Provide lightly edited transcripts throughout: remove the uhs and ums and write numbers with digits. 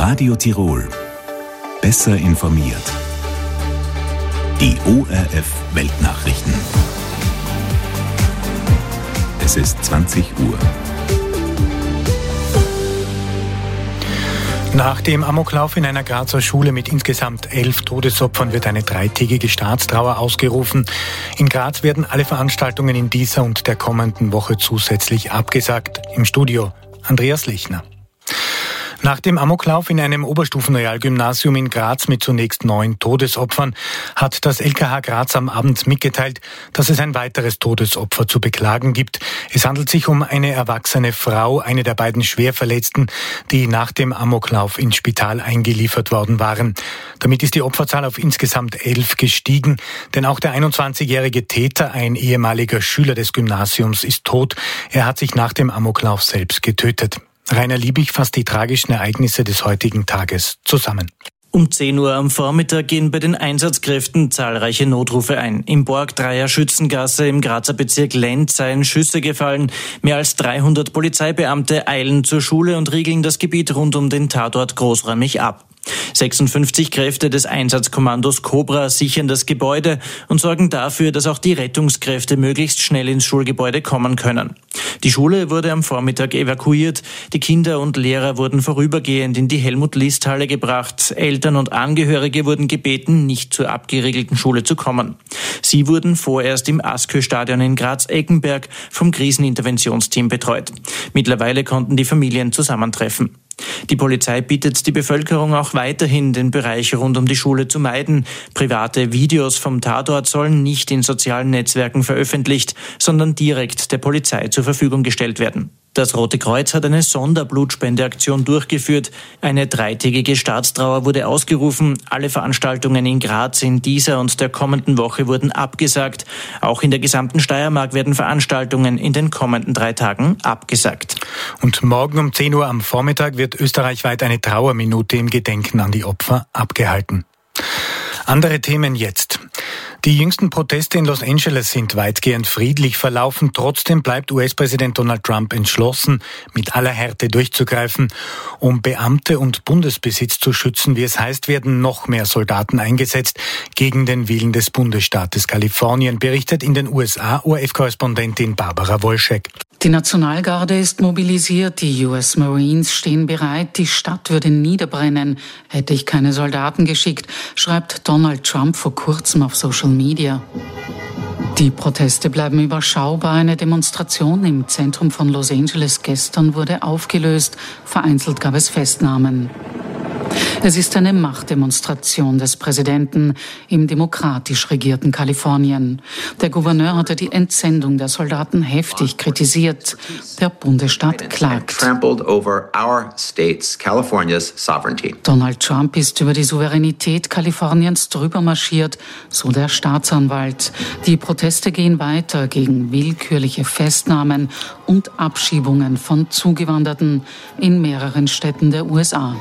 Radio Tirol. Besser informiert. Die ORF Weltnachrichten. Es ist 20 Uhr. Nach dem Amoklauf in einer Grazer Schule mit insgesamt 11 Todesopfern wird eine 3-tägige Staatstrauer ausgerufen. In Graz werden alle Veranstaltungen in dieser und der kommenden Woche zusätzlich abgesagt. Im Studio Andreas Lechner. Nach dem Amoklauf in einem Oberstufenrealgymnasium in Graz mit zunächst 9 Todesopfern hat das LKH Graz am Abend mitgeteilt, dass es ein weiteres Todesopfer zu beklagen gibt. Es handelt sich um eine erwachsene Frau, eine der beiden Schwerverletzten, die nach dem Amoklauf ins Spital eingeliefert worden waren. Damit ist die Opferzahl auf insgesamt 11 gestiegen, denn auch der 21-jährige Täter, ein ehemaliger Schüler des Gymnasiums, ist tot. Er hat sich nach dem Amoklauf selbst getötet. Rainer Liebig fasst die tragischen Ereignisse des heutigen Tages zusammen. Um 10 Uhr am Vormittag gehen bei den Einsatzkräften zahlreiche Notrufe ein. Im Borgdreier Schützengasse im Grazer Bezirk Lenz seien Schüsse gefallen. Mehr als 300 Polizeibeamte eilen zur Schule und riegeln das Gebiet rund um den Tatort großräumig ab. 56 Kräfte des Einsatzkommandos Cobra sichern das Gebäude und sorgen dafür, dass auch die Rettungskräfte möglichst schnell ins Schulgebäude kommen können. Die Schule wurde am Vormittag evakuiert. Die Kinder und Lehrer wurden vorübergehend in die Helmut-List-Halle gebracht. Eltern und Angehörige wurden gebeten, nicht zur abgeriegelten Schule zu kommen. Sie wurden vorerst im Askö-Stadion in Graz-Eckenberg vom Kriseninterventionsteam betreut. Mittlerweile konnten die Familien zusammentreffen. Die Polizei bittet die Bevölkerung auch weiterhin, den Bereich rund um die Schule zu meiden. Private Videos vom Tatort sollen nicht in sozialen Netzwerken veröffentlicht, sondern direkt der Polizei zur Verfügung gestellt werden. Das Rote Kreuz hat eine Sonderblutspendeaktion durchgeführt. Eine 3-tägige Staatstrauer wurde ausgerufen. Alle Veranstaltungen in Graz in dieser und der kommenden Woche wurden abgesagt. Auch in der gesamten Steiermark werden Veranstaltungen in den kommenden 3 Tagen abgesagt. Und morgen um 10 Uhr am Vormittag wird österreichweit eine Trauerminute im Gedenken an die Opfer abgehalten. Andere Themen jetzt. Die jüngsten Proteste in Los Angeles sind weitgehend friedlich verlaufen. Trotzdem bleibt US-Präsident Donald Trump entschlossen, mit aller Härte durchzugreifen. Um Beamte und Bundesbesitz zu schützen, wie es heißt, werden noch mehr Soldaten eingesetzt gegen den Willen des Bundesstaates Kalifornien, berichtet in den USA ORF-Korrespondentin Barbara Wolschek. Die Nationalgarde ist mobilisiert, die US Marines stehen bereit, die Stadt würde niederbrennen, hätte ich keine Soldaten geschickt, schreibt Donald Trump vor kurzem auf Social Media. Die Proteste bleiben überschaubar. Eine Demonstration im Zentrum von Los Angeles gestern wurde aufgelöst, vereinzelt gab es Festnahmen. Es ist eine Machtdemonstration des Präsidenten im demokratisch regierten Kalifornien. Der Gouverneur hatte die Entsendung der Soldaten heftig kritisiert. Der Bundesstaat klagt. Donald Trump ist über die Souveränität Kaliforniens drüber marschiert, so der Staatsanwalt. Die Proteste gehen weiter gegen willkürliche Festnahmen und Abschiebungen von Zugewanderten in mehreren Städten der USA.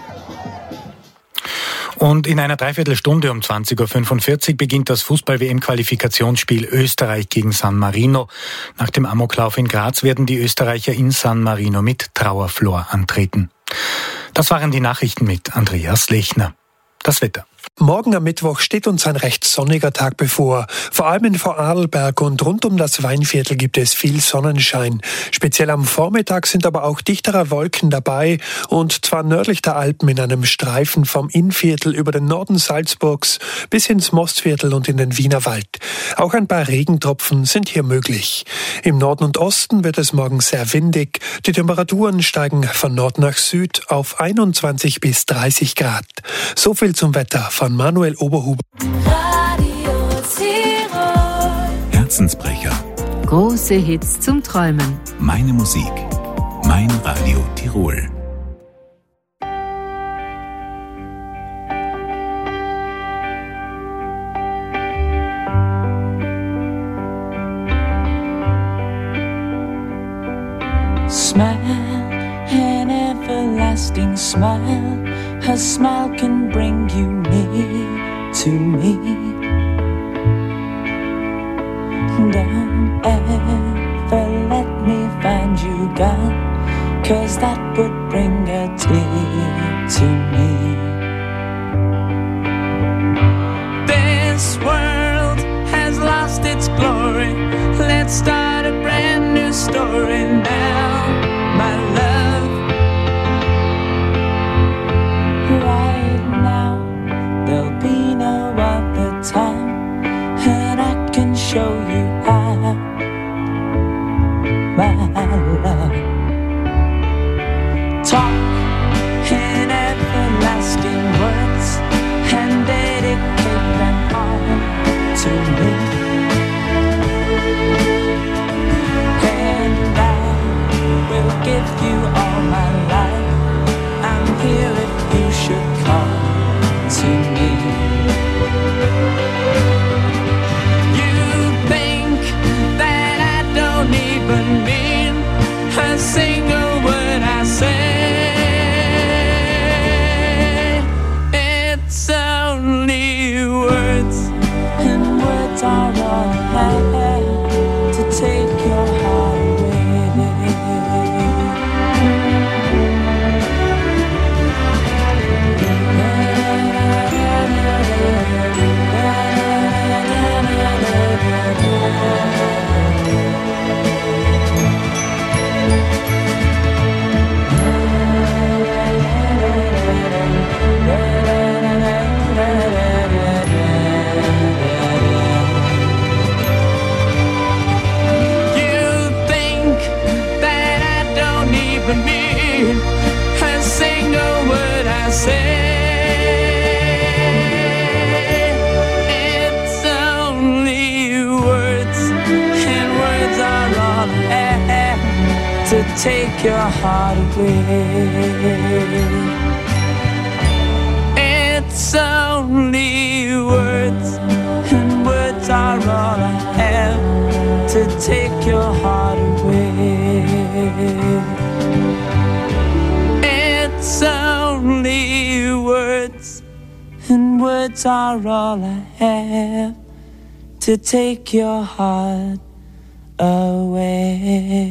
Und in einer Dreiviertelstunde um 20.45 Uhr beginnt das Fußball-WM-Qualifikationsspiel Österreich gegen San Marino. Nach dem Amoklauf in Graz werden die Österreicher in San Marino mit Trauerflor antreten. Das waren die Nachrichten mit Andreas Lechner. Das Wetter. Morgen am Mittwoch steht uns ein recht sonniger Tag bevor. Vor allem in Vorarlberg und rund um das Weinviertel gibt es viel Sonnenschein. Speziell am Vormittag sind aber auch dichtere Wolken dabei und zwar nördlich der Alpen in einem Streifen vom Innviertel über den Norden Salzburgs bis ins Mostviertel und in den Wienerwald. Auch ein paar Regentropfen sind hier möglich. Im Norden und Osten wird es morgen sehr windig. Die Temperaturen steigen von Nord nach Süd auf 21 bis 30 Grad. So viel zum Wetter von Manuel Oberhuber. Radio Tirol. Herzensbrecher. Große Hits zum Träumen. Meine Musik. Mein Radio Tirol. Smile, an everlasting smile. Her smile can bring you near to me. Don't ever let me find you gone, 'cause that would bring a tear to me. This world has lost its glory. Let's start a brand new story now, my love. Right now, there'll be no other time, and I can show you how, my love. Talk in everlasting words and dedicate them all to me. And I will give you all my life. I'm here if you should come to me. You think that I don't even mean a single word I say. It's only words, and words are all I have to take your heart away. A single word I say. It's only words, and words are all I have to take your heart away. It's only words, and words are all I have to take your heart away. It's only words, and words are all I have to take your heart away.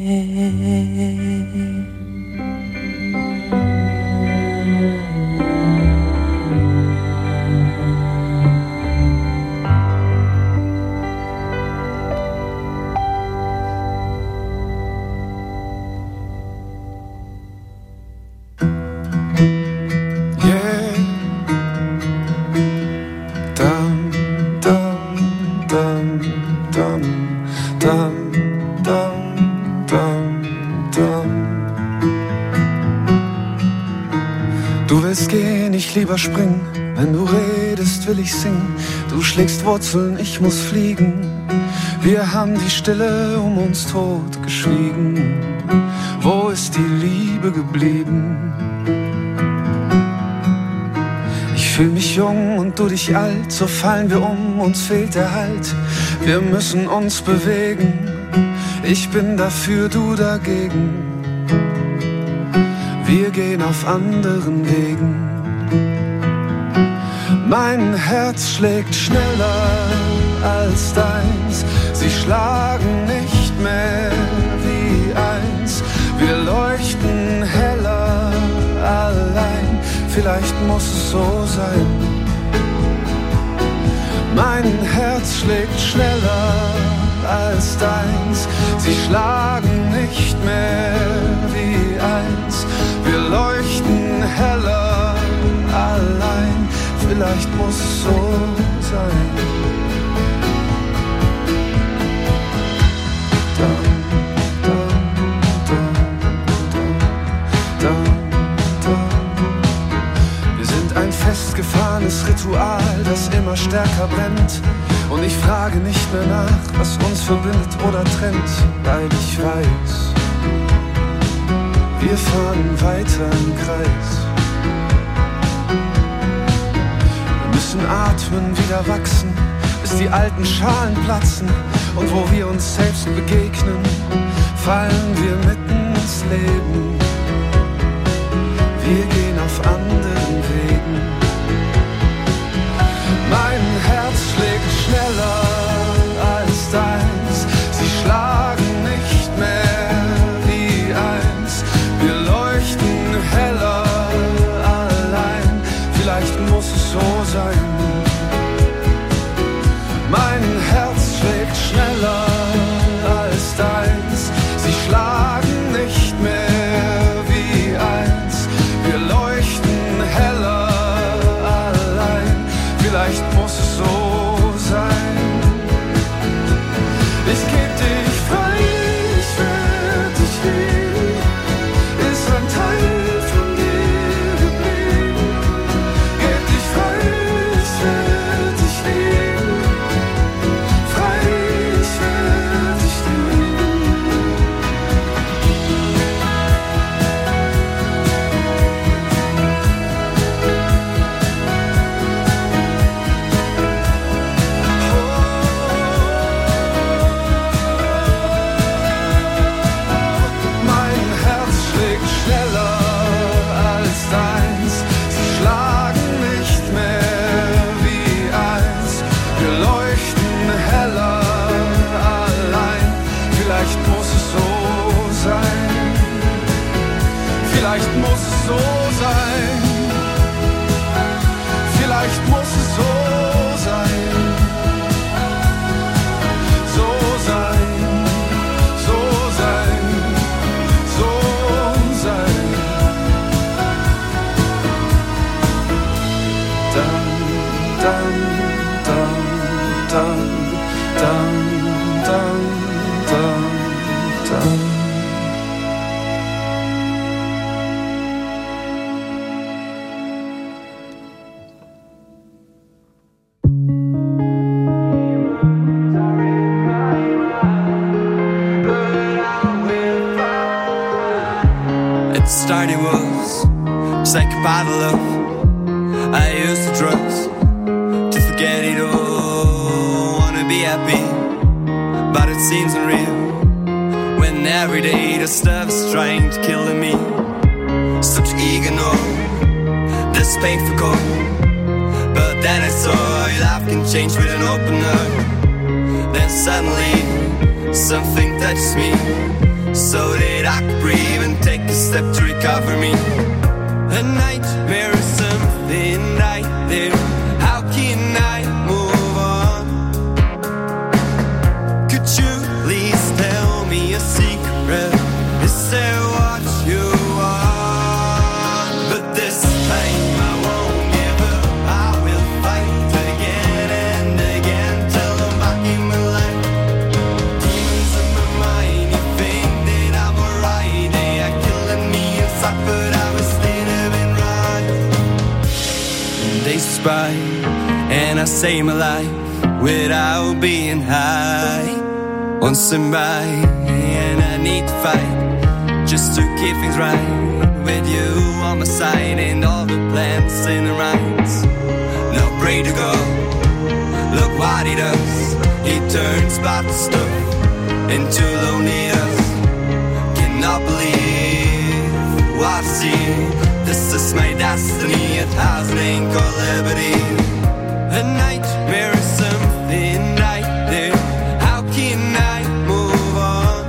Du willst gehen, ich lieber springen. Wenn du redest, will ich singen. Du schlägst Wurzeln, ich muss fliegen. Wir haben die Stille um uns tot geschwiegen. Wo ist die Liebe geblieben? Ich fühl mich jung und du dich alt, so fallen wir um, uns fehlt der Halt. Wir müssen uns bewegen, ich bin dafür, du dagegen. Wir gehen auf anderen Wegen. Mein Herz schlägt schneller als deins. Sie schlagen nicht mehr wie eins. Wir leuchten heller allein. Vielleicht muss es so sein. Mein Herz schlägt schneller als deins. Sie schlagen nicht mehr wie eins. Wir leuchten heller allein. Vielleicht muss es so sein. Wir sind ein festgefahrenes Ritual, das immer stärker brennt. Und ich frage nicht mehr nach, was uns verbindet oder trennt, weil ich weiß, wir fahren weiter im Kreis. Wir müssen atmen, wieder wachsen, bis die alten Schalen platzen. Und wo wir uns selbst begegnen, fallen wir mitten ins Leben. Wir gehen auf anderen Wegen. Mein Herz schlägt schneller als deins. Sie schlagen nicht mehr wie eins. Wir Ich geb dich frei, ich werd dich lieben, ist ein Teil von dir geblieben. Geb dich frei, ich werd dich lieben, frei, ich werd dich lieben. Mein Herz schlägt schneller als deins. Sie schlagen nicht mehr wie eins. Wir leuchten heller allein. Vielleicht muss es so sein. Vielleicht muss es so sein. Vielleicht muss es so sein. So sein. So sein. So sein. Dann, dann, dann, dann, dann, dann, dann, dann. At the start it was just like a bottle of I used the drugs to forget it all. Wanna be happy, but it seems unreal when every day the stuff's trying to kill me. Such ignore this painful call, but then I saw life can change with an opener. Then suddenly something touches me, so that I could breathe and take a step to recover me. A nightmare is something right there. How can I move on? Could you please tell me a secret? Is there what you want? But this time I won't give up. I will fight again and again till I'm back in my life. Demons in my mind, you think that I'm alright. They are killing me inside, but I was living right. Days by, and I say my life without being high on somebody, and I need to fight just to keep things right. With you on my side and all the plans in the minds. No pray to go. Look what he does. He turns bad stuff into loneliness. Cannot believe what I see. This is my destiny. It has a name called liberty. A nightmare is something right there. How can I move on?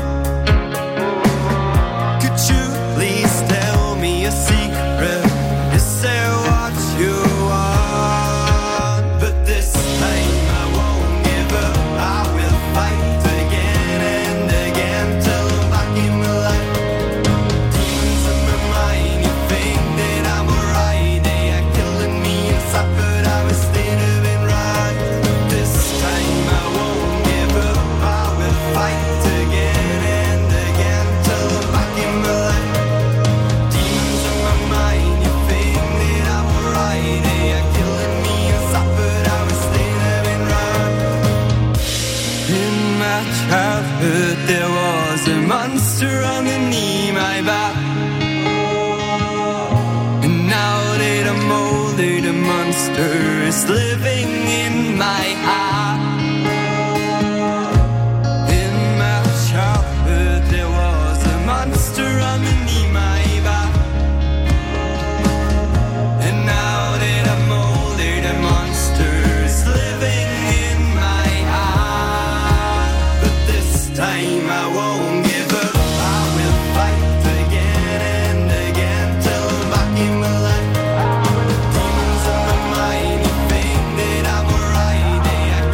Could you please tell me a secret? Is there what you want? But this time I won't give up. I will fight again and again till I'm back in my life. Demons in my mind, you think that I'm alright. They are killing me inside, but I was living right. This time I won't give up. I will fight again and again till I'm back in my life. Demons in my mind, you think that I'm alright. They are killing me inside, but I was living right. In my childhood there was a monster underneath my back, and now that I'm older the monster is living in my heart. In my childhood there was a monster underneath my back, and now that I'm older the monster is living in my heart. But this time I won't give up. I will fight again and again till I'm back in my life. Demons in my mind, you think that I'm alright. They are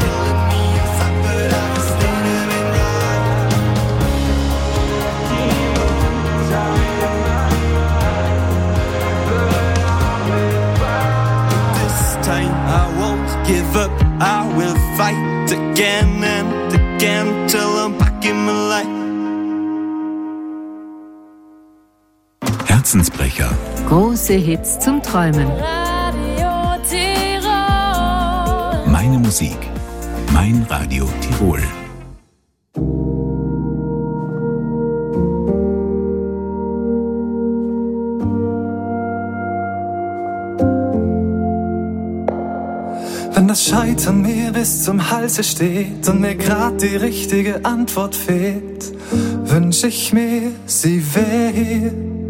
again till I'm back in my life. Herzensbrecher. Große Hits zum Träumen. Radio Tirol. Meine Musik. Mein Radio Tirol. Wenn das Scheitern mir bis zum Halse steht und mir grad die richtige Antwort fehlt, wünsch ich mir, sie wär hier.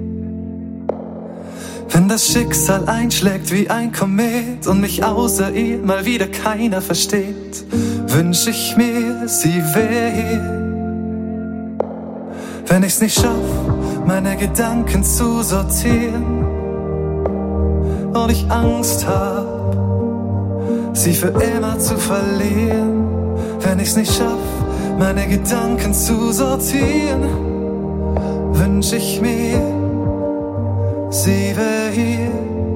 Wenn das Schicksal einschlägt wie ein Komet und mich außer ihr mal wieder keiner versteht, wünsch ich mir, sie wär hier. Wenn ich's nicht schaff, meine Gedanken zu sortieren und ich Angst hab, sie für immer zu verlieren. Wenn ich's nicht schaff, meine Gedanken zu sortieren, wünsch ich mir, sie wär hier.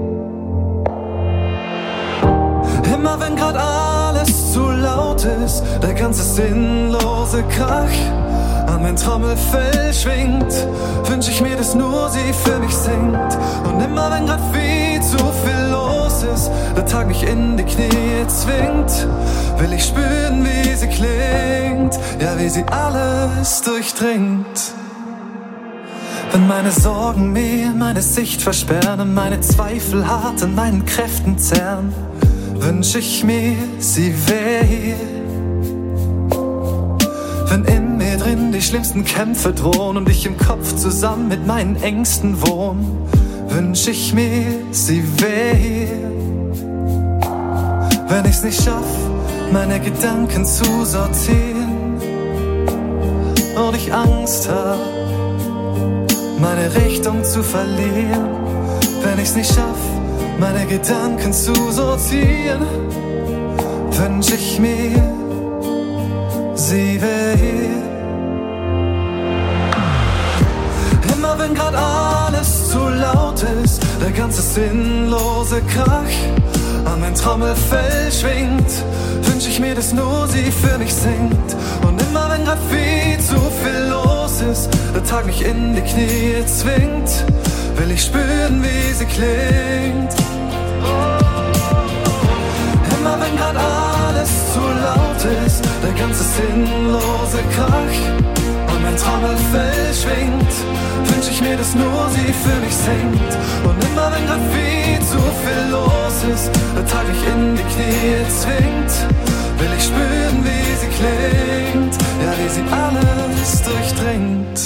Immer wenn grad alles zu laut ist, der ganze sinnlose Krach an mein Trommelfell schwingt, wünsch ich mir, dass nur sie für mich singt. Und immer wenn grad viel zu viel los ist, der Tag mich in die Knie zwingt, will ich spüren, wie sie klingt, ja, wie sie alles durchdringt. Wenn meine Sorgen mir meine Sicht versperren und meine Zweifel hart an meinen Kräften zerren, wünsch ich mir, sie wär hier. Wenn in mir drin die schlimmsten Kämpfe drohen und ich im Kopf zusammen mit meinen Ängsten wohn, wünsch ich mir, sie wär hier. Wenn ich's nicht schaff, meine Gedanken zu sortieren und ich Angst hab, meine Richtung zu verlieren, wenn ich's nicht schaff, meine Gedanken zu sortieren, wünsch ich mir, sie wär hier. Immer wenn grad alles zu laut ist, der ganze sinnlose Krach an mein Trommelfell schwingt, wünsch ich mir, dass nur sie für mich singt. Und immer wenn grad viel zu viel los ist, der Tag mich in die Knie zwingt, will ich spüren, wie sie klingt. Immer wenn grad alles zu laut ist, der ganze sinnlose Krach und mein Trommelfell schwingt, wünsch ich mir, dass nur sie für mich singt. Und immer wenn grad viel zu viel los ist, der Tag mich in die Knie zwingt, will ich spüren, wie sie klingt, ja, wie sie alles durchdringt.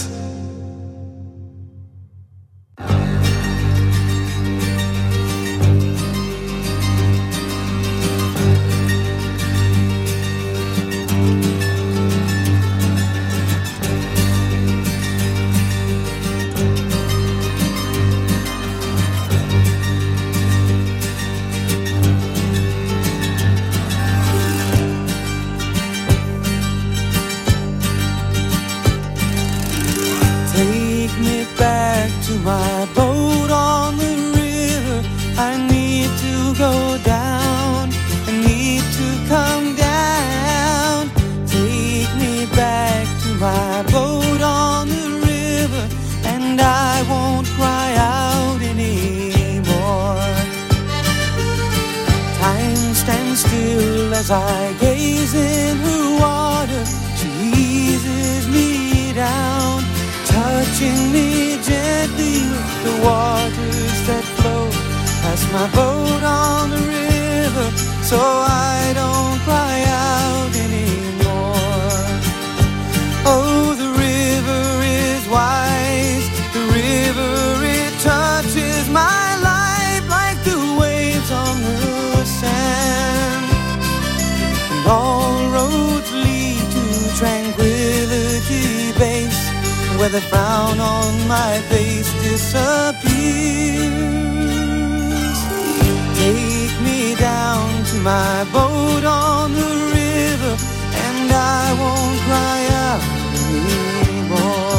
As I gaze in her water, she eases me down, touching me gently with the waters that flow past my boat on the river, so I don't cry out anymore. Oh, the river is wise, the river, it touches my life like the waves on the sand. All roads lead to tranquility base, where the frown on my face disappears. Take me down to my boat on the river, and I won't cry out anymore.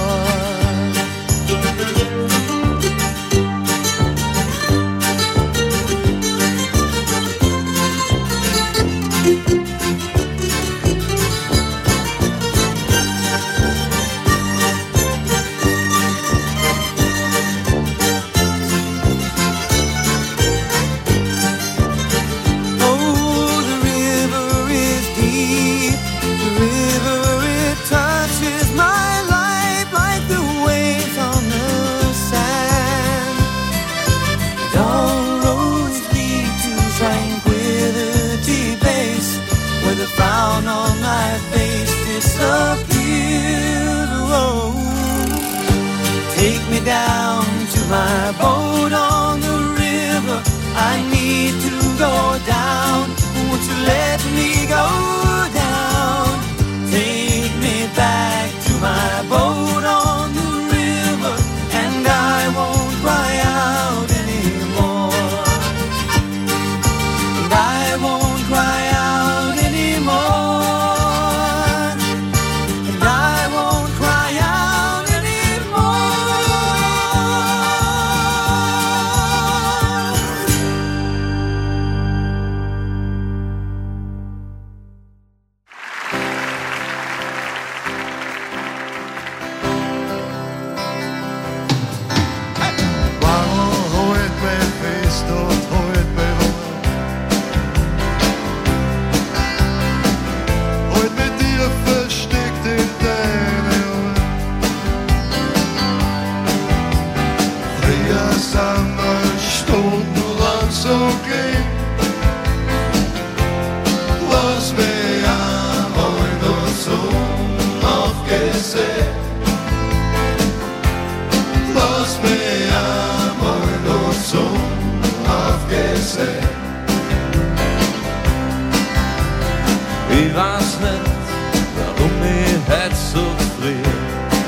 weiß nicht, warum ich heute so friere.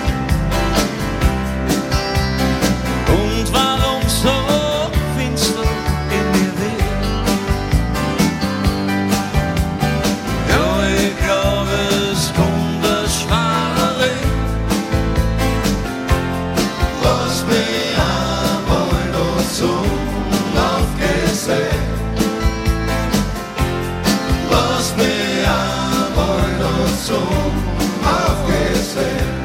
Und warum so finster in mir wird. Ja, ich glaube, es kommt ein schwarer. Lass mich einmal noch so aufgesehen. Lass mich einmal noch so aufgesehen.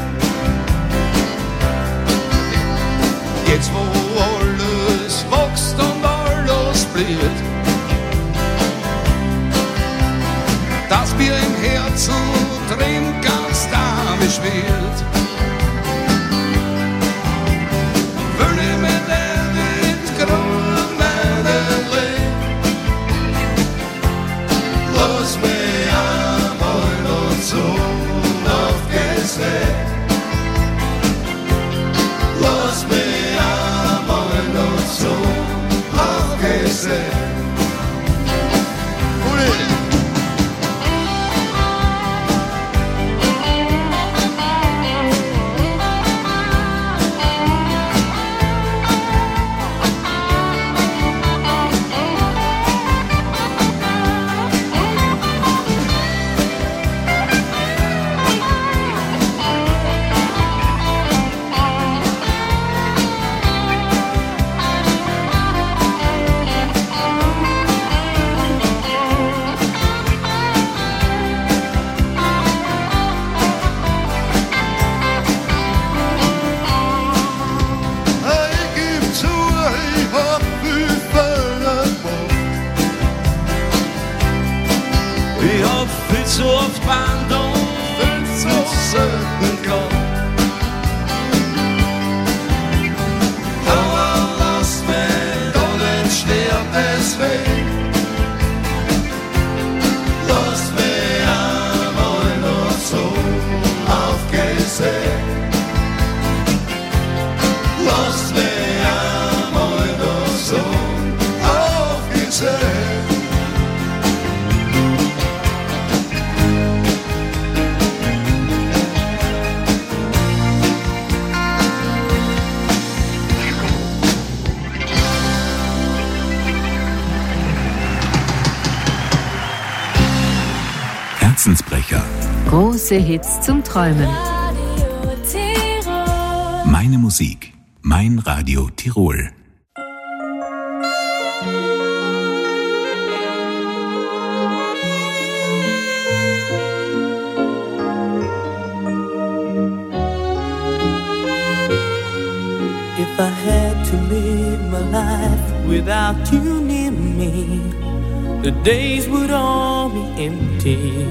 Jetzt wo alles wächst und alles blüht, das Bier im Herzen drin ganz damisch wird, will ich mit der Wind grün meinen Leben. Lass mich einmal noch so aufgesehen. Lass mich einmal noch so aufgesehen. Ich hab viel zu oft Band und viel zu selten gehabt. Aber lass mich da nicht sterben, deswegen. Lass mich einmal noch so aufgesehen. Lass mich einmal noch so aufgesehen. Herzensbrecher. Große Hits zum Träumen. Meine Musik. Mein Radio Tirol. If I had to live my life without you near me, the days would all be empty.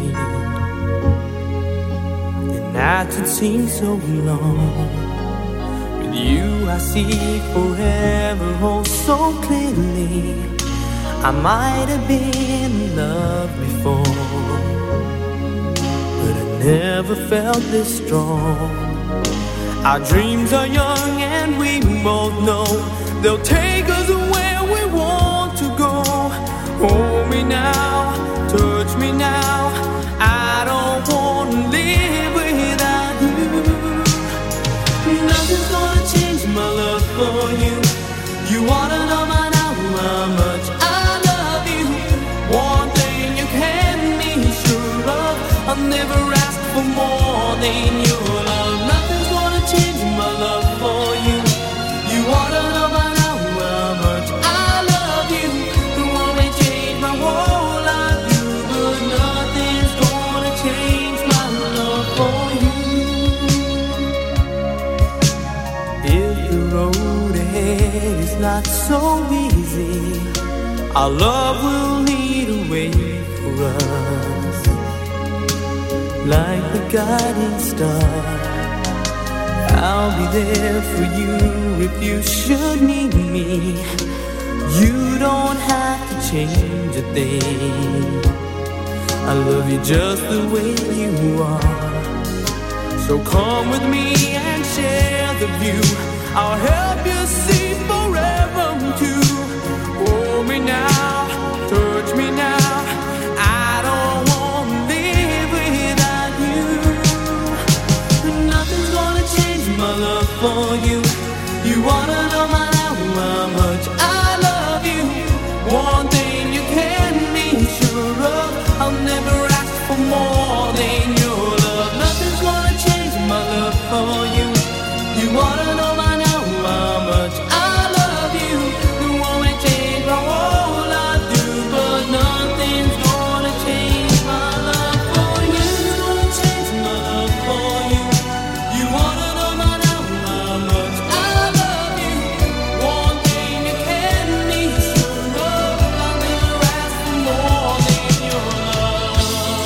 The nights would seem so long. With you I see forever oh so clearly. I might have been in love before, but I never felt this strong. Our dreams are young and we both know they'll take us where we want to go. Hold me now, touch me now, I don't want to live without you. Nothing's gonna change my love for you. You wanna know by now how much I love you. One thing you can be sure of, I'll never ask for more than your love. Nothing's gonna change my love for you. You wanna know by now how much I love you. You want me change my whole life, you, but nothing's gonna change my love for you. If the road ahead is not so easy, our love will lead a way for us, like the guiding star. I'll be there for you if you should need me. You don't have to change a thing. I love you just the way you are. So come with me and share the view. I'll help you see forever too. Hold me now, touch me now. I don't want to live for you. You wanna know how much I love you. One thing you can be sure of, I'll never ask for more than your love. Nothing's gonna change my love for you. You wanna know how much I love you. You won't change my whole life through, but nothing's gonna change my love for you. It's gonna change my love for you. You wanna know how much I love you. One thing you can be sure of, I'll never ask for more than your love.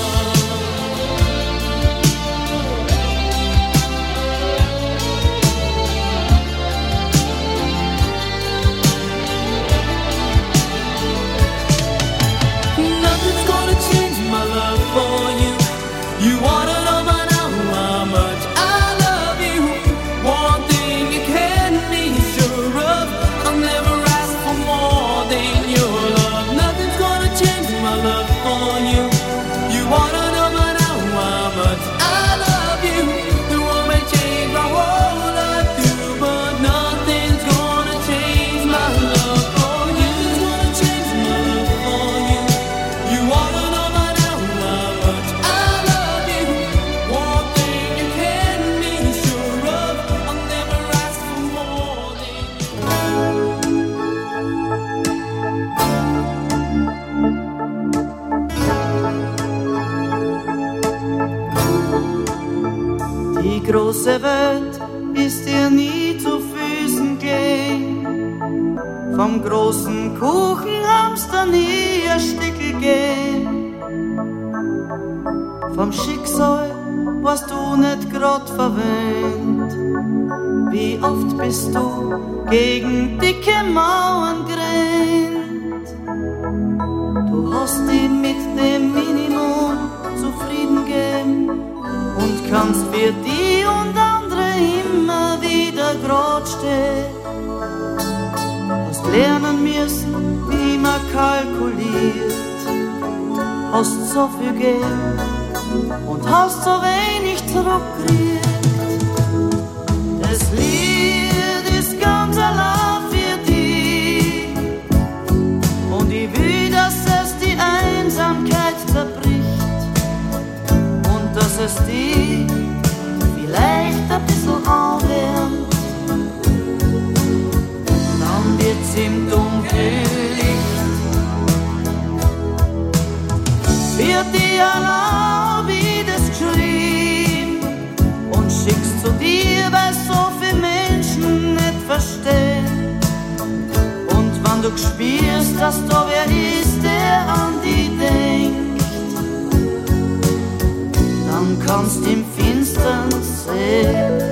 Nothing's gonna change my love for you. You wanna know how much I love you. One thing you can be sure of, I'll never ask for more than your love. Nothing's gonna change my love for you. You wanna know how much I love you. The world may change my whole life through, but nothing's gonna change my love for you. It's gonna change my love for you. You wanna know how much I love you. One thing you can be sure of, I'll never ask for more than you. Die große Welt ist dir nie zu Füßen gelegen. Vom großen Kuchen hab's da nie ein Stückel gegeben. Vom Schicksal warst du nicht grad verwöhnt. Wie oft bist du gegen dicke Mauern gerannt. Du hast dich mit dem Minimum zufrieden gegeben und kannst für die und andere immer wieder grad stehen. Hast lernen müssen, wie man kalkuliert. Hast so viel Geld und hast so wenig zurückgekriegt. Das Lied ist ganz allein für dich und ich will, dass es die Einsamkeit zerbricht und dass es die vielleicht ein bisschen anwärmt. Dann wird's im Dunkellicht, wird die allein wie das geschrien und schickst zu dir, weil so viele Menschen nicht verstehen. Und wenn du spürst, dass da wer ist, der an die denkt, dann kannst im Finstern sehen.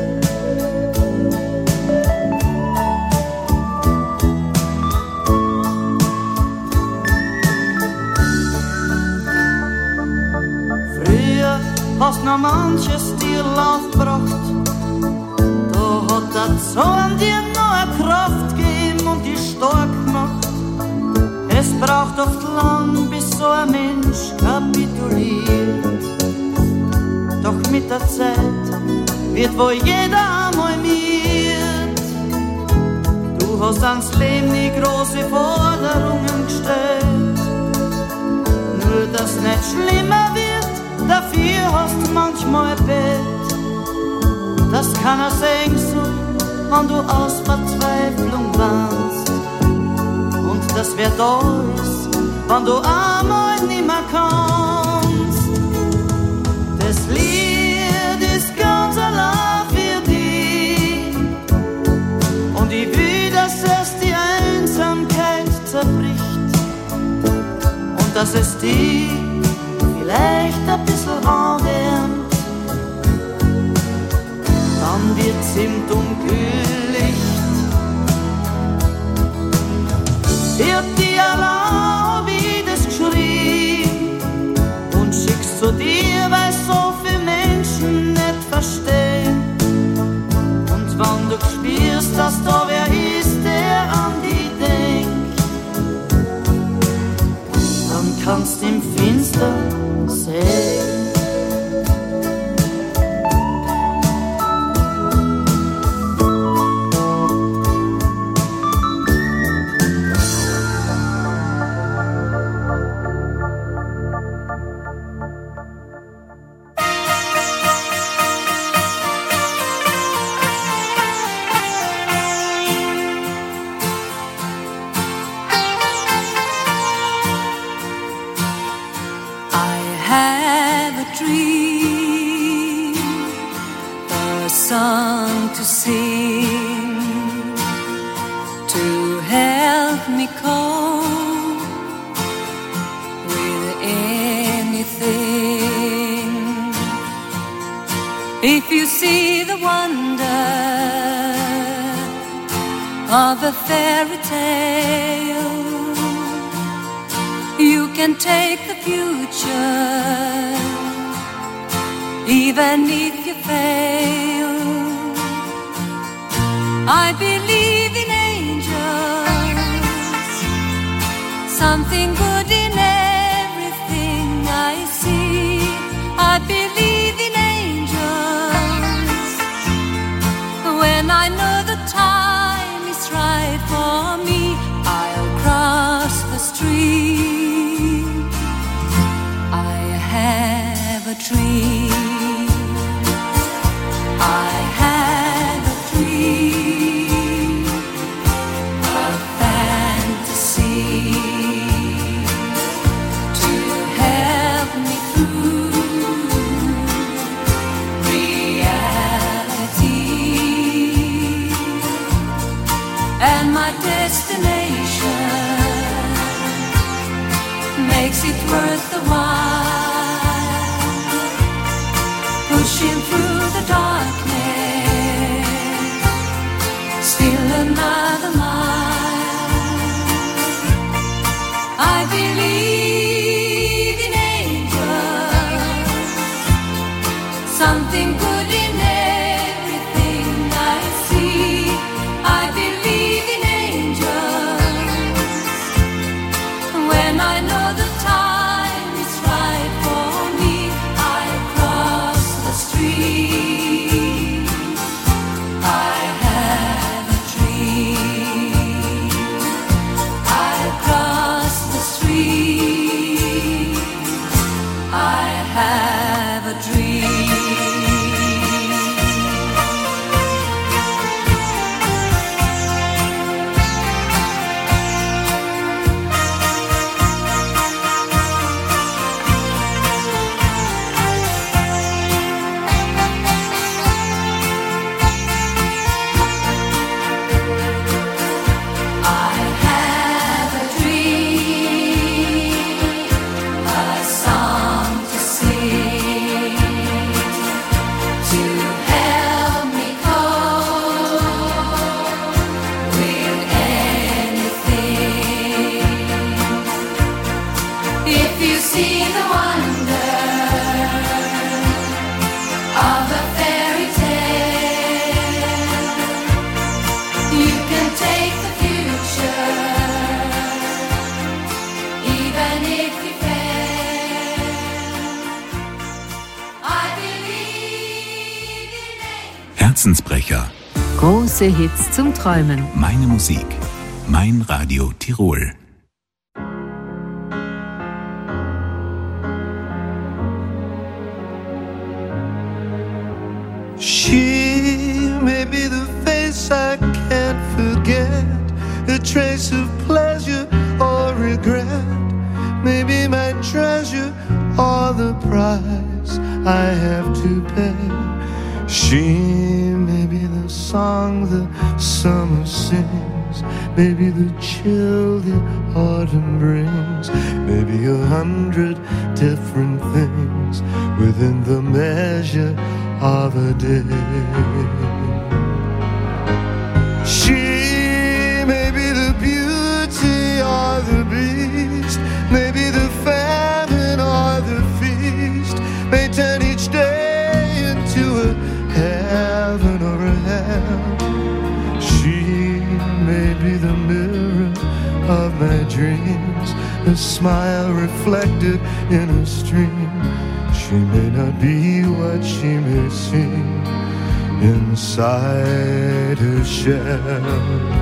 Früher hast noch manches dir Lauf gebracht, da hat der Zorn dir noch eine Kraft gegeben und dich stark gemacht. Es braucht oft lang, bis so ein Mensch kapituliert. Doch mit der Zeit wird wohl jeder einmal miert. Du hast ans Leben die große Forderungen gestellt. Nur dass nicht schlimmer wird, dafür hast du manchmal Bett. Das kann er sehen so, wenn du aus Verzweiflung weinst. Und das wird alles, wenn du einmal nimmer kannst. Das Lied ist ganz allein für dich und ich will, dass es die Einsamkeit zerbricht und dass es die vielleicht ein bisschen anwärmt. Dann wird's im Dunkellicht, wird die allein wie das geschrien und schickst zu dir, weil so viele Menschen nicht verstehen. Und wenn du spürst, dass da wer ist, der an die denkt, dann kannst im Finstern sehen. song to sing, to help me cope with anything. If you see the wonder of a fairy tale, you can take the future even if you fail. I believe in angels, something good in everything I see. I believe in angels when I know the time is right for me. I'll cross the street, I have a dream. I have a dream, a fantasy to help me through reality, and my destination makes it worth the while, pushing through the darkness, still another mile. I believe in angels, something good in everything I see. I believe in angels when I know the time is right for me. I cross the street, I have a dream. I cross the street, I have a dream. I have a dream, a song to sing, to help me cope with anything. If you see the wonder of a fairy tale, you can take the future, even if you fail. I believe in it. Herzensbrecher. Große Hits zum Träumen. Meine Musik. Mein Radio Tirol. She may be the face I can't forget, a trace of pleasure or regret, maybe my treasure or the price I have to pay. She may be the song the summer sings, maybe the chill the autumn brings, maybe 100 different things within the measure of a day. She may be the beauty or the beast, maybe the famine or the feast, may turn each day into a heaven or a hell. She may be the mirror of my dreams, a smile reflected in a stream. She may not be what she may seem inside her shell.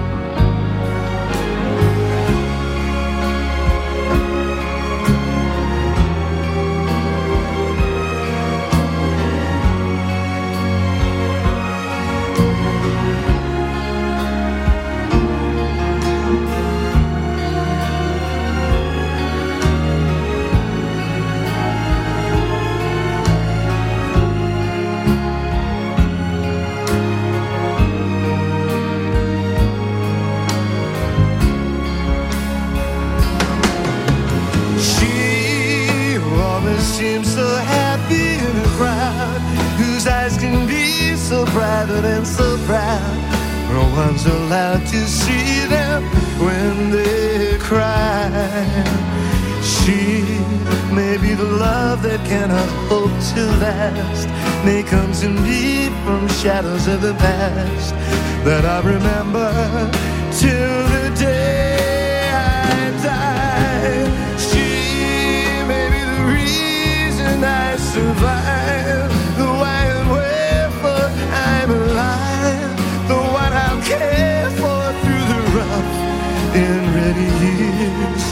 whose eyes can be so private and so proud. No one's allowed to see them when they cry. She may be the love that cannot hope to last, may come to me from shadows of the past that I remember till the day I die. She may be the reason I survive, the why and wherefore I'm alive, the one I'll care for through the rough and ready years.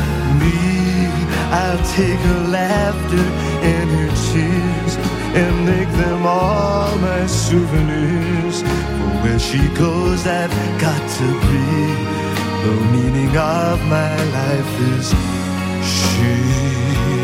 I'll take her laughter and her tears and make them all my souvenirs. For where she goes, I've got to be. The meaning of my life is she.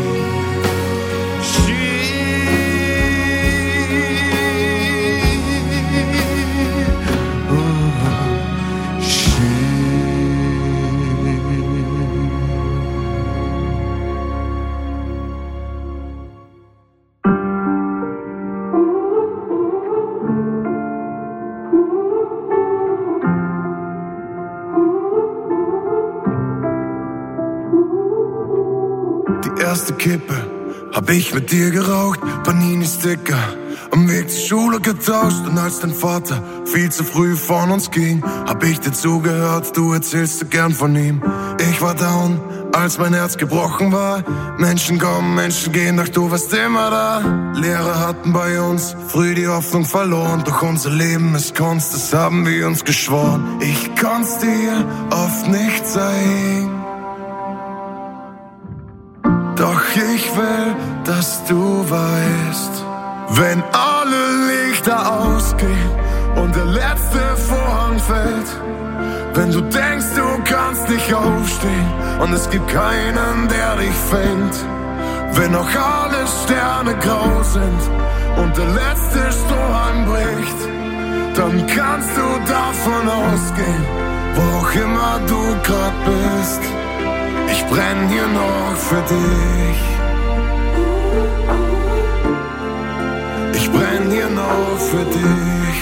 Erste Kippe hab ich mit dir geraucht, Panini-Sticker am Weg zur Schule getauscht. Und als dein Vater viel zu früh von uns ging, hab ich dir zugehört, du erzählst so gern von ihm. Ich war down, als mein Herz gebrochen war. Menschen kommen, Menschen gehen, doch du warst immer da. Lehrer hatten bei uns früh die Hoffnung verloren, doch unser Leben ist Kunst, das haben wir uns geschworen. Ich kann's dir oft nicht zeigen, doch ich will, dass du weißt, wenn alle Lichter ausgehen und der letzte Vorhang fällt, wenn du denkst, du kannst nicht aufstehen und es gibt keinen, der dich fängt, wenn noch alle Sterne grau sind und der letzte Strohhalm bricht, dann kannst du davon ausgehen, wo auch immer du grad bist. Ich brenn hier noch für dich. Ich brenn hier noch für dich.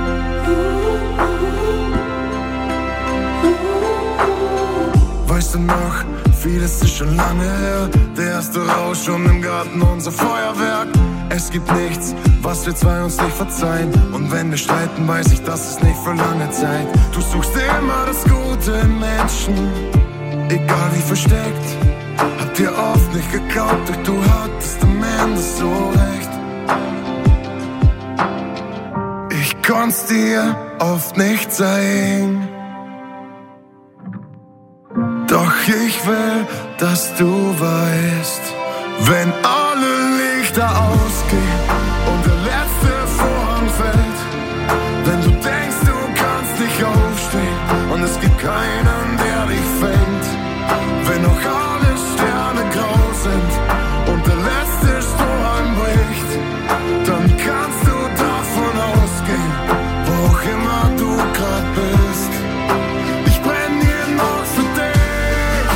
Weißt du noch, vieles ist schon lange her. Der erste Rausch im Garten, unser Feuerwerk. Es gibt nichts, was wir zwei uns nicht verzeihen. Und wenn wir streiten, weiß ich, das ist nicht für lange Zeit. Du suchst immer das Gute im Menschen, egal wie versteckt. Hab dir oft nicht geglaubt, doch du hattest am Ende so recht. Ich konnt's dir oft nicht zeigen, doch ich will, dass du weißt, wenn alle Lichter ausgehen und der letzte Vorhang fällt, wenn du denkst, du kannst nicht aufstehen und es gibt keinen, der dich fängt, wenn noch alle Sterne grau sind und der letzte Strohhalm bricht, dann kannst du davon ausgehen, wo auch immer du grad bist. Ich brenn hier noch für dich.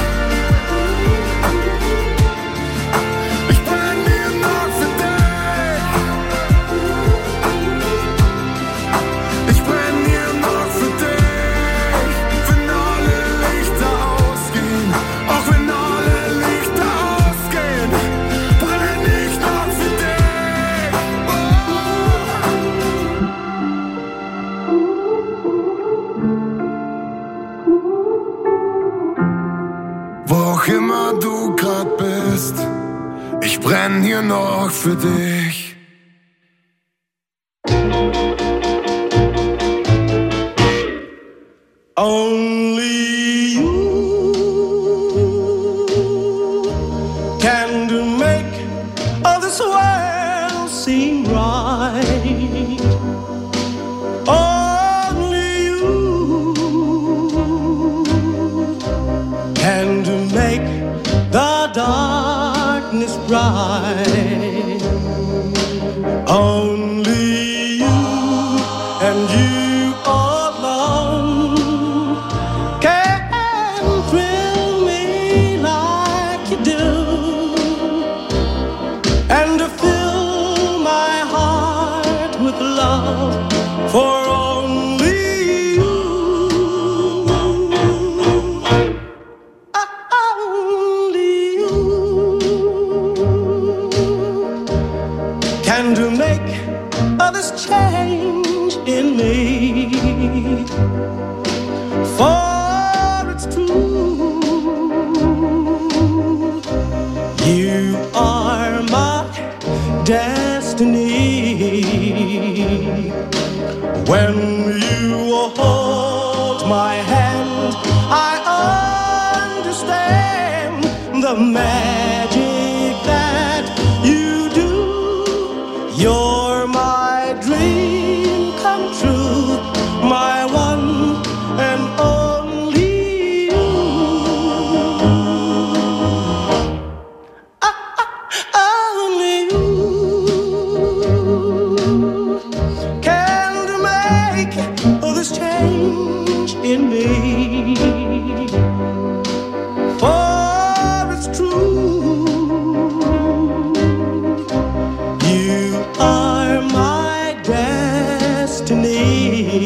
Ich brenn hier noch für dich. Ich brenn hier noch für dich. Wenn alle Lichter ausgehen, auch wenn alle Lichter ausgehen, brenn ich noch für dich. Wo auch immer du grad bist, ich brenn hier noch für dich. Only you can do make all this world seem right. Only you can do make the darkness bright. Only you and you alone can thrill me like you do, and to fill my heart this change in me. For it's true, you are my destiny. When you hold my hand, I understand the magic that you do. You're my dream come true, my one and only you. Only you can make this change in me. For it's true, you are my destiny.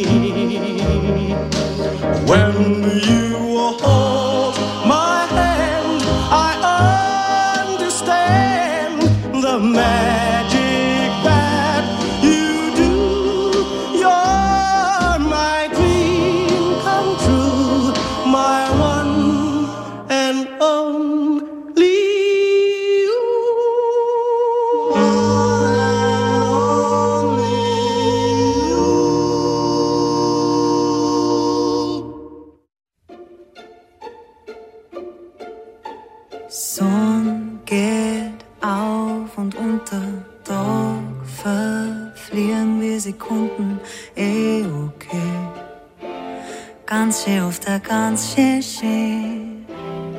When you hold my hand, I understand the magic that you do. You're my dream come true, my one and only you. Sonn geht auf und unter, doch verfliegen wir Sekunden, okay. Ganz schön auf der ganz schön.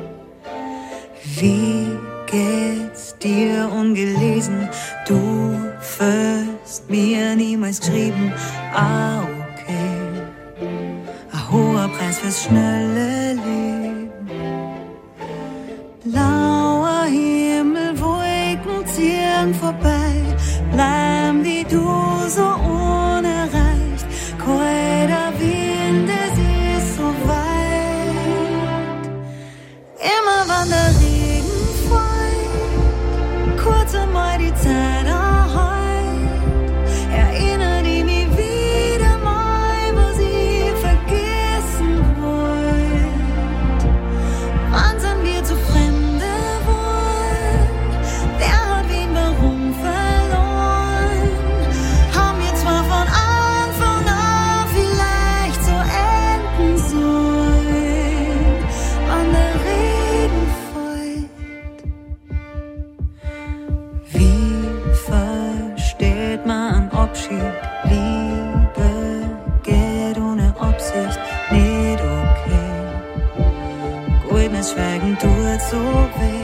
Wie geht's dir ungelesen? Du wirst mir niemals geschrieben, okay. Ein hoher Preis fürs schnelle Leben. Blauer Himmel, Wolken ziehen vorbei, bleiben wie du so unerreicht. Kalter Wind, es ist so weit. Immer wann der Regen fällt, kurz einmal die Zeit erheult. Erinnert ich mich wieder mal, was ich vergessen wollt. Wann sind wir zu Fremde wollen? Wer hat wen warum verloren? Haben wir zwar von Anfang an vielleicht so enden sollen, wann der Regen fällt. Wie versteht man einen Abschied? Liebe geht ohne Absicht nicht okay. Goldenes Schweigen tut so weh.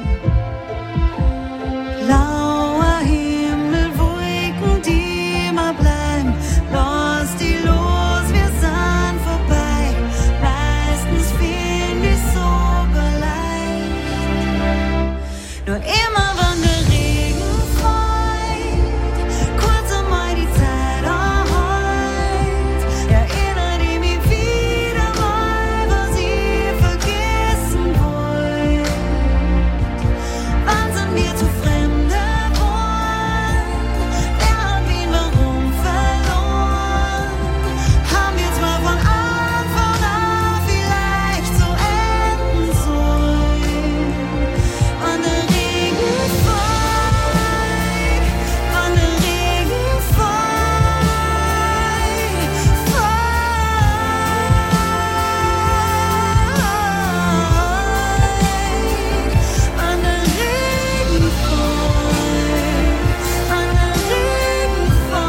Blauer Himmel, Wolken, die immer bleiben. Lass die los, wir sind vorbei. Meistens fehlen die sogar leicht. Nur immer wann der Regen fällt, kurz einmal die Zeit erheult. Erinnert ich mich wieder mal, was ich vergessen wollt. Wann sind wir zu Fremde wollen? Wer hat wen warum verloren? Haben wir zwar von Anfang an vielleicht so enden sollen. Wann der Regen fällt, wann der Regen wann der Regen wann der Regen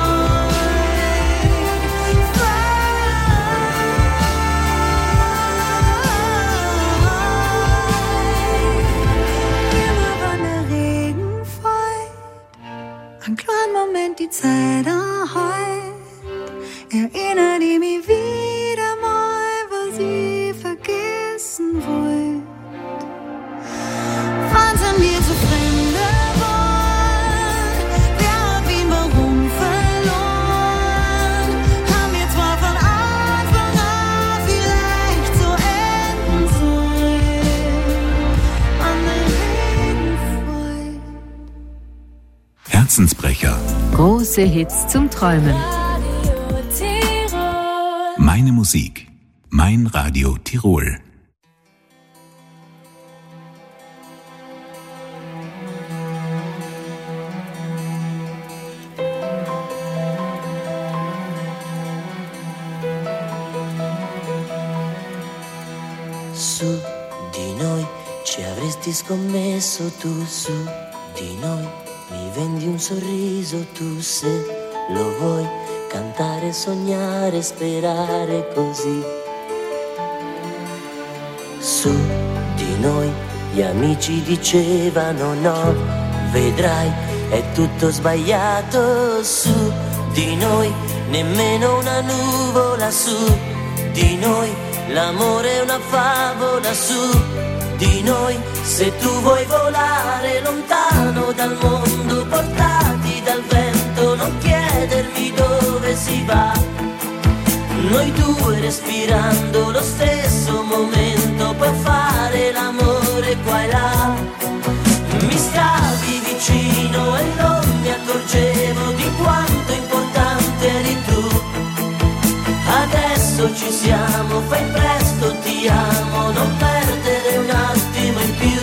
immer wann der Regen fällt, einen kleinen Moment die Zeit erheult. Erinnert ich mich wieder mal, was ich vergessen wollt. Wann sind wir zu Fremde wollen? Wer hat wen warum verloren? Haben wir zwar von Anfang an vielleicht so enden sollen. Wann der Regen fällt. Herzensbrecher Große Hits zum Träumen. Meine Musik. Mein Radio Tirol. Su di noi ci avresti scommesso, tu su di noi mi vendi un sorriso, tu se lo vuoi cantare, sognare, sperare così. Su di noi gli amici dicevano no, vedrai è tutto sbagliato. Su di noi nemmeno una nuvola, su di noi l'amore è una favola, su di noi se tu vuoi volare lontano dal mondo, portati dal vento, non chiedermi dove si va. Noi due respirando lo stesso momento, puoi fare l'amore qua e là. Mi stavi vicino e non mi accorgevo di quanto importante eri tu. Adesso ci siamo, fai presto, ti amo, non perdere un attimo in più.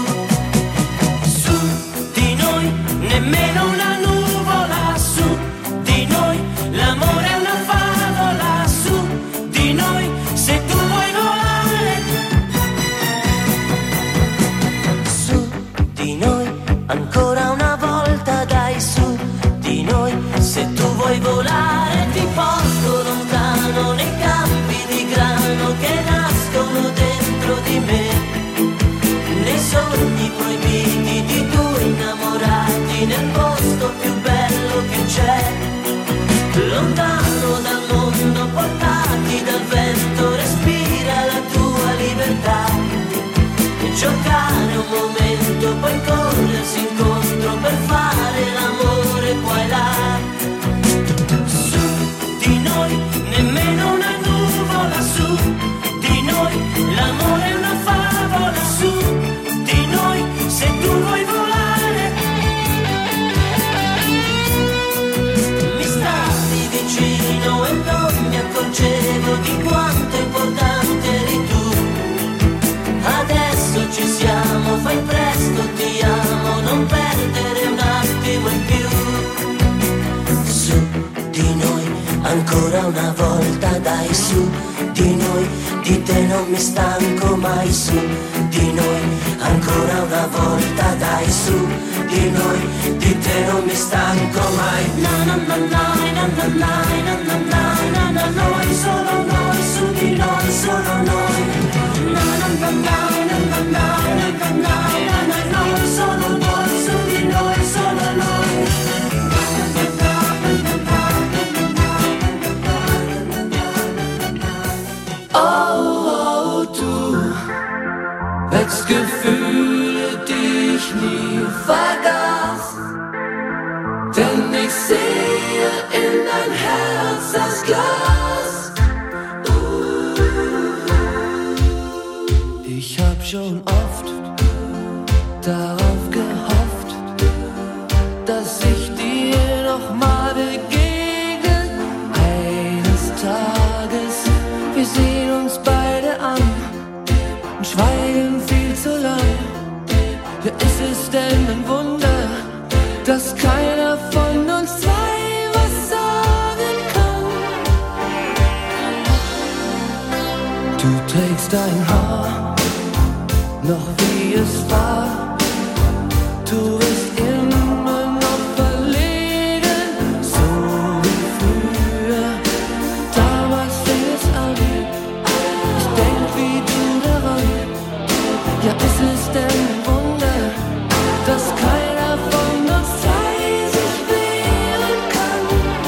Su di noi nemmeno una nuvola, su di noi l'amore è una favola, su di noi se tu vuoi volare. Su di noi ancora una volta, dai, su di noi se tu vuoi volare ti porto lontano nei campi di grano che nascono dentro di me, nei sogni proibiti di due innamorati, nel posto più bello che c'è, lontano dal mondo, portati dal vento, respira la tua libertà, e giocare un momento, poi corrersi incontro per fare l'amore qua e là. Nemmeno una nuvola, su di noi l'amore è una favola, su di noi se tu vuoi volare. Mi stavi vicino e non mi accorgevo di quanto importante eri tu. Adesso ci siamo, fai presto, ti amo, non perdere un attimo in più. Su di noi ancora una volta, dai, su di noi, di te non mi stanco mai, su di noi, ancora una volta, dai, su di noi, di te non mi stanco mai. Na na na na na na na na na na, noi solo noi, su di noi, solo noi. Na na na na na na na na na, noi solo noi, su di noi, solo noi. Wächst Gefühle, die ich nie vergaß, denn ich sehe in dein Herz das Glas. Ich hab schon oft darauf gehofft, dass ich dir noch mal begegne. Eines Tages, wir sehen uns beide an und schweigen viel zu lang. Ja, ist es denn ein Wunder, dass keiner von uns zwei was sagen kann? Du trägst dein Haar noch wie es war, du bist immer noch verlegen, so wie früher. Damals fing es an, ich denk wie du daran. Ja, ist es denn ein Wunder, dass keiner von uns zwei sich wehren kann?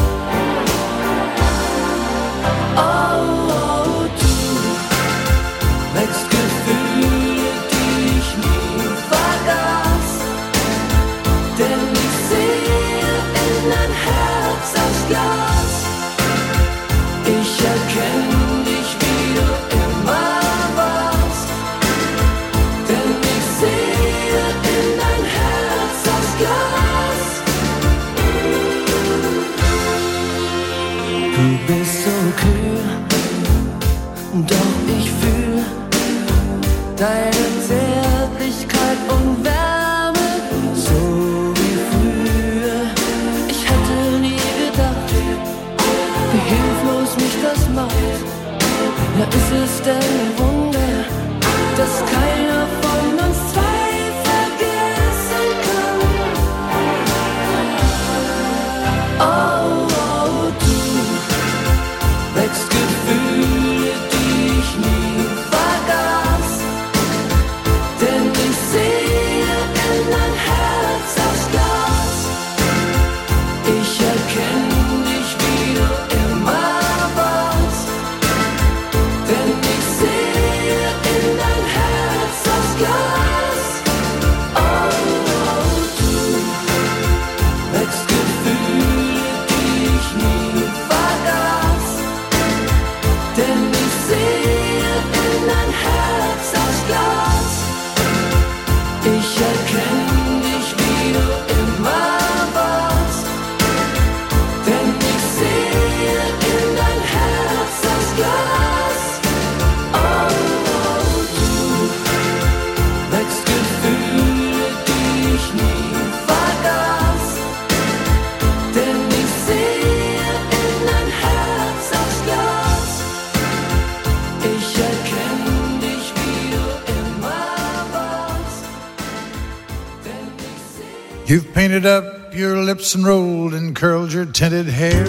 Oh, oh, du wächst Gefühle, die ich nie vergaß, denn ich sehe in dein Herz aus Glas. Ich erkenn dich, wie du immer warst, denn ich sehe in dein Herz aus Glas. Du bist so kühl, doch ich fühl deine Zärtlichkeit und Wärme, so wie früher. Ich hätte nie gedacht, wie hilflos mich das macht. Ja, ist es denn ein Wunder, dass keiner von uns zwei vergessen kann? Oh, du wächst Gefühle, die ich nie vergaß, denn ich sehe in dein Herz aus Glas. Ich erkenne dich, wie du immer warst, denn ich sehe in dein Herz aus Glas. Oh, du wächst Gefühle, die ich nie vergaß, denn ich sehe in dein Herz aus Glas. Ich erkenne dich, wie du immer warst, denn ich sehe in dein Herz aus Glas. Oh, du wächst Gefühle, die ich nie vergaß, denn ich sehe in dein Herz aus Glas. Ich erkenne dich, wie du immer warst, denn ich sehe. You've painted up your lips and rolled and curled your tinted hair.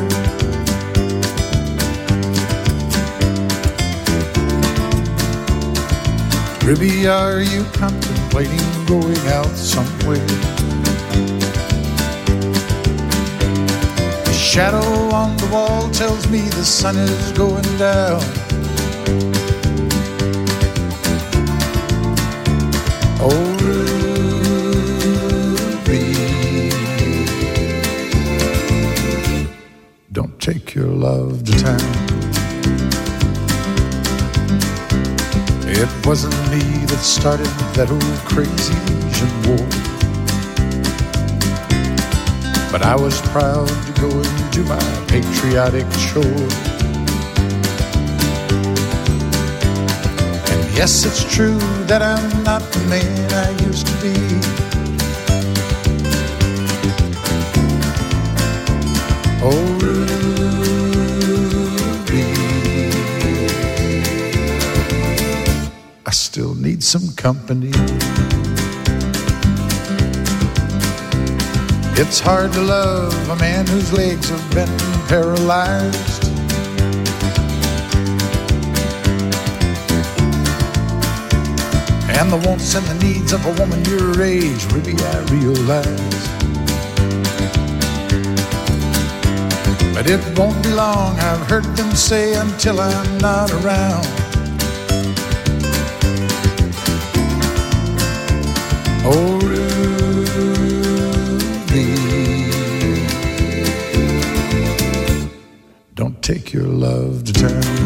Ruby, are you contemplating going out somewhere? The shadow on the wall tells me the sun is going down. Oh, Ruby, don't take your love to town. It wasn't me that started that old crazy Asian war, but I was proud to go into my patriotic chore. And yes, it's true that I'm not the man I used to be. Oh, Ruby, I still need some company. It's hard to love a man whose legs have been paralyzed. And the wants and the needs of a woman your age, Ruby, I realize. But it won't be long, I've heard them say, until I'm not around. Oh, Ruby, don't take your love to town.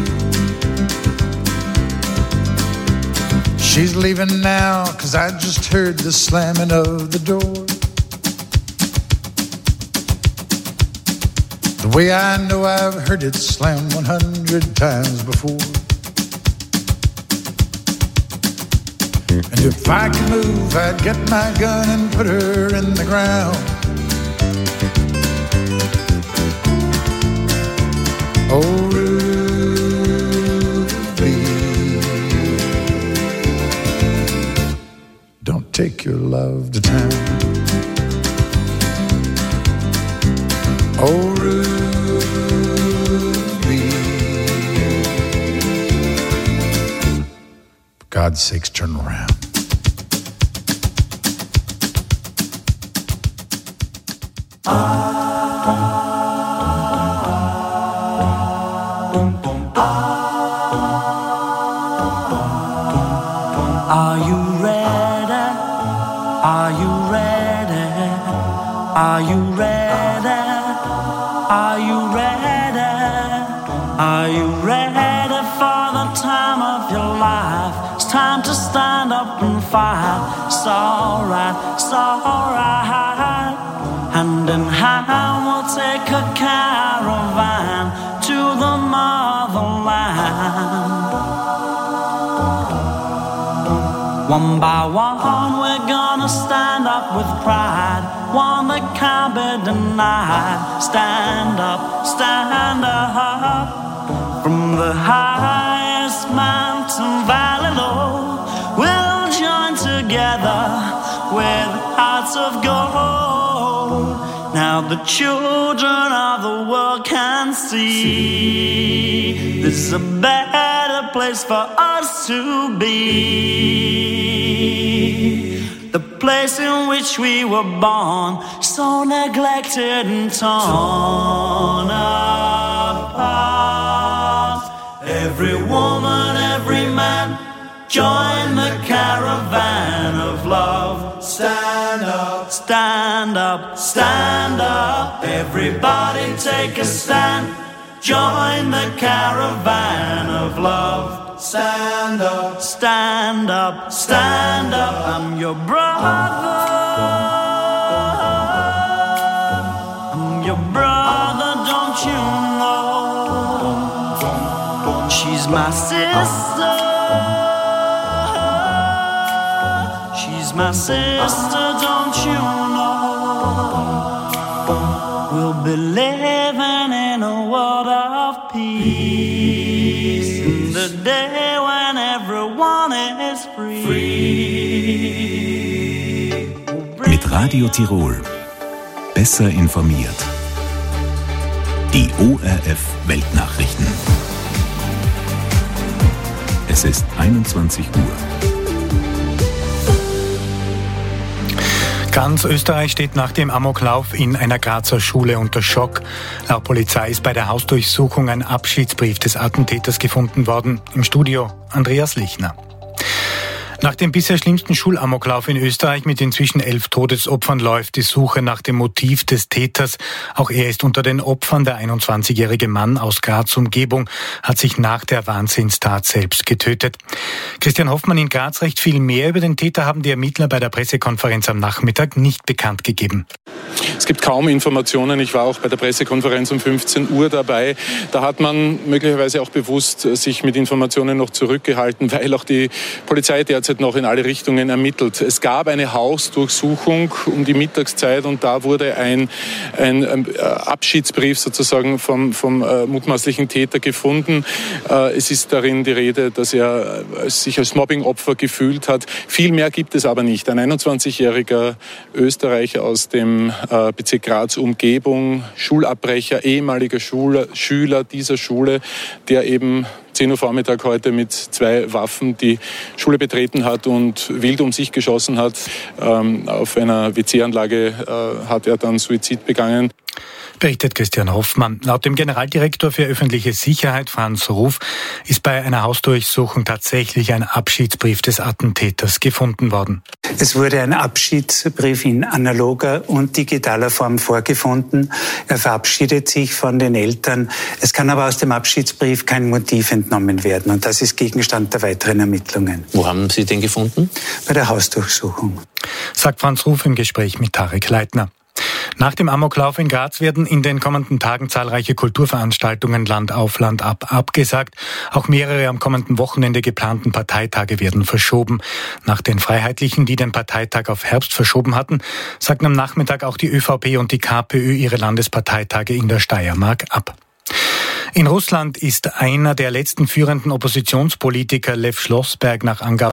She's leaving now, 'cause I just heard the slamming of the door. The way I know I've heard it slam 100 times before. And if I could move, I'd get my gun and put her in the ground. Oh, Ruby, don't take your love to town. Oh, Ruby, for God's sakes, turn around. Are you ready? Are you ready? Are you ready? Are you ready? Are you ready for the time of your life? It's time to stand up and fight. It's alright, it's alright. Hand in hand we'll take a caravan to One by one we're gonna stand up with pride, one that can't be denied. Stand up, stand up. From the highest mountain valley low, we'll join together with hearts of gold. Now the children of the world can see this is a better place for us to be. The place in which we were born, so neglected and torn apart. Every woman, every man, join the caravan of love. Stand up, stand up, stand up. Everybody take a stand. Join the caravan of love. Stand up, stand up, stand up. I'm your brother. I'm your brother, don't you know? She's my sister. She's my sister, don't you know? We'll be living in a world of peace in the day when everyone is free. Mit Radio Tirol. Besser informiert. Die ORF Weltnachrichten. Es ist 21 Uhr. Ganz Österreich steht nach dem Amoklauf in einer Grazer Schule unter Schock. Laut Polizei ist bei der Hausdurchsuchung ein Abschiedsbrief des Attentäters gefunden worden. Im Studio Andreas Lichner. Nach dem bisher schlimmsten Schulamoklauf in Österreich mit inzwischen 11 Todesopfern läuft die Suche nach dem Motiv des Täters. Auch er ist unter den Opfern. Der 21-jährige Mann aus Graz Umgebung hat sich nach der Wahnsinnstat selbst getötet. Christian Hoffmann, in Graz recht viel mehr über den Täter haben die Ermittler bei der Pressekonferenz am Nachmittag nicht bekannt gegeben. Es gibt kaum Informationen. Ich war auch bei der Pressekonferenz um 15 Uhr dabei. Da hat man möglicherweise auch bewusst sich mit Informationen noch zurückgehalten, weil auch die Polizei derzeit noch in alle Richtungen ermittelt. Es gab eine Hausdurchsuchung um die Mittagszeit und da wurde ein Abschiedsbrief sozusagen vom mutmaßlichen Täter gefunden. Es ist darin die Rede, dass er sich als Mobbingopfer gefühlt hat. Viel mehr gibt es aber nicht. Ein 21-jähriger Österreicher aus dem Bezirk Graz Umgebung, Schulabbrecher, ehemaliger Schüler dieser Schule, der eben 10 Uhr Vormittag heute mit 2 Waffen die Schule betreten hat und wild um sich geschossen hat. Auf einer WC-Anlage hat er dann Suizid begangen. Berichtet Christian Hoffmann. Laut dem Generaldirektor für öffentliche Sicherheit, Franz Ruf, ist bei einer Hausdurchsuchung tatsächlich ein Abschiedsbrief des Attentäters gefunden worden. Es wurde ein Abschiedsbrief in analoger und digitaler Form vorgefunden. Er verabschiedet sich von den Eltern. Es kann aber aus dem Abschiedsbrief kein Motiv entnommen werden. Und das ist Gegenstand der weiteren Ermittlungen. Wo haben Sie den gefunden? Bei der Hausdurchsuchung. Sagt Franz Ruf im Gespräch mit Tarek Leitner. Nach dem Amoklauf in Graz werden in den kommenden Tagen zahlreiche Kulturveranstaltungen Land auf Land ab abgesagt. Auch mehrere am kommenden Wochenende geplanten Parteitage werden verschoben. Nach den Freiheitlichen, die den Parteitag auf Herbst verschoben hatten, sagten am Nachmittag auch die ÖVP und die KPÖ ihre Landesparteitage in der Steiermark ab. In Russland ist einer der letzten führenden Oppositionspolitiker, Lev Schlossberg, nach Angaben